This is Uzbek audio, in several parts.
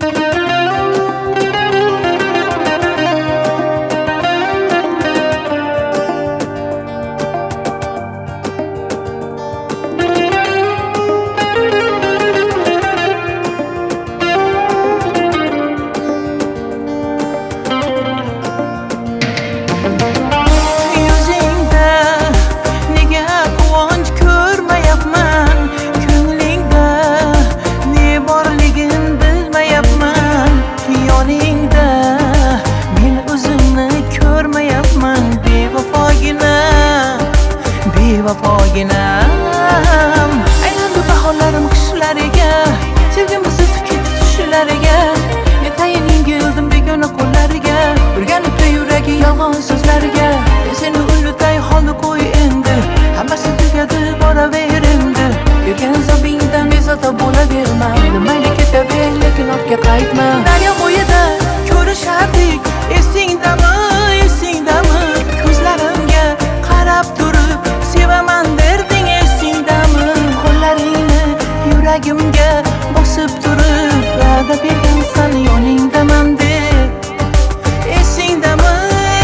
Bevafoginam aylandi bahorlarim qishlariga, sevgimizni tikib tushlariga, metayin yengildim begona qo'llariga, urganibdi yuragi yolg'on so'zlariga. Seni ulutay holni qo'y endi, hammasi tugadi boraver endi. Yurgan zobingdan bezovta bo'laverma, mayli ketaver lekin ortga qaytma. Daryo bo'yida ko'rishardik, esingdami, esingdami? Ko'zlarimga qarab turib sevaman derding, esingdami? Qo'llaringni yuragimga bosib turib va'da bergansan yoningdaman deb, esingdami?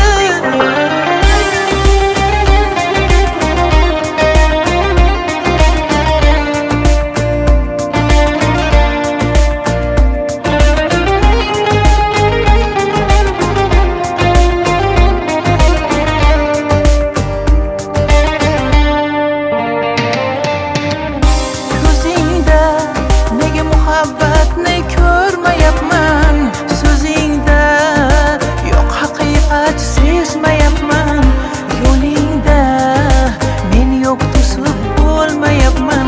Muhabbatni ko'rmayapman, so'zingda yo'q haqiqat sezmayapman, yo'lingda men yo'q to'sib bo'lmayapman.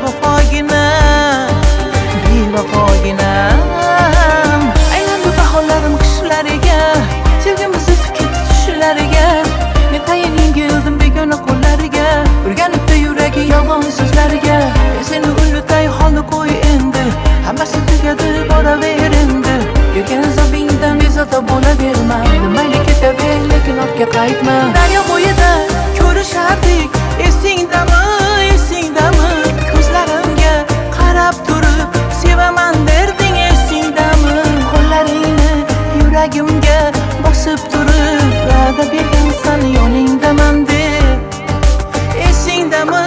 Bevafoginam aylandi bahorlarim qishlariga, sevgimizni tikib tushlariga, metayin yengildim begona qo'llariga, urganibdi yuragi yolg'on so'zlariga. Seni ulutay holni qo'y endi, hammasi tugadi boraver endi. Yurgan zobingdan bezovta bo'laverma, mayli ketaver lekin ortga qaytma. Daryo bo'yida ko'rishardik, esingdami, esingdami? Ko'zlarimga qarab turib sevaman derding, esingdami? Qo'llaringni yuragimga bosib turib va'da bergansan yoningdaman deb, esingdami?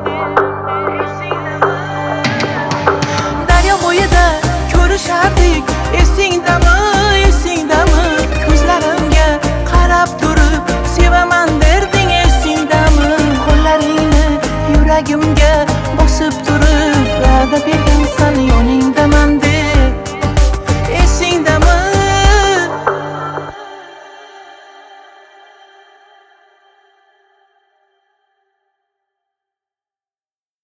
Ko'rishardik,